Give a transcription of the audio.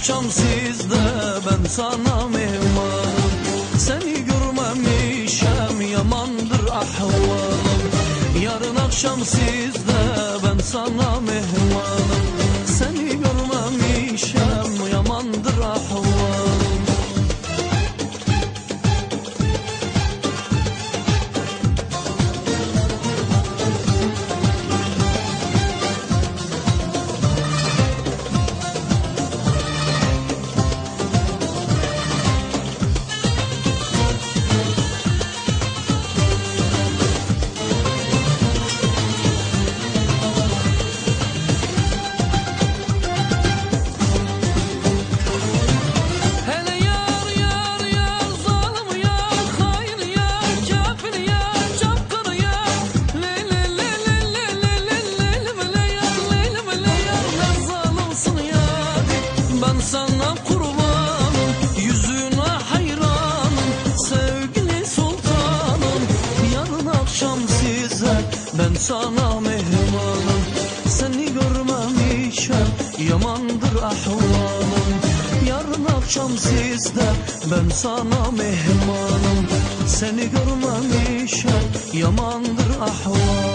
akşam sizde ben sana mehmanım. Seni görmemişem yamandır ahvalım. Yarın akşam sizde ben sana mehmanım. Seni görmemişem yamandır ahvalım. Ben sana kurbanım, yüzüne hayranım, sevgili sultanım. Yarın akşam size ben sana mehmanım. Seni görmemişem yamandır ahvalım. Yarın akşam sizde ben sana mehmanım. Seni görmemişem yamandır ahvalım.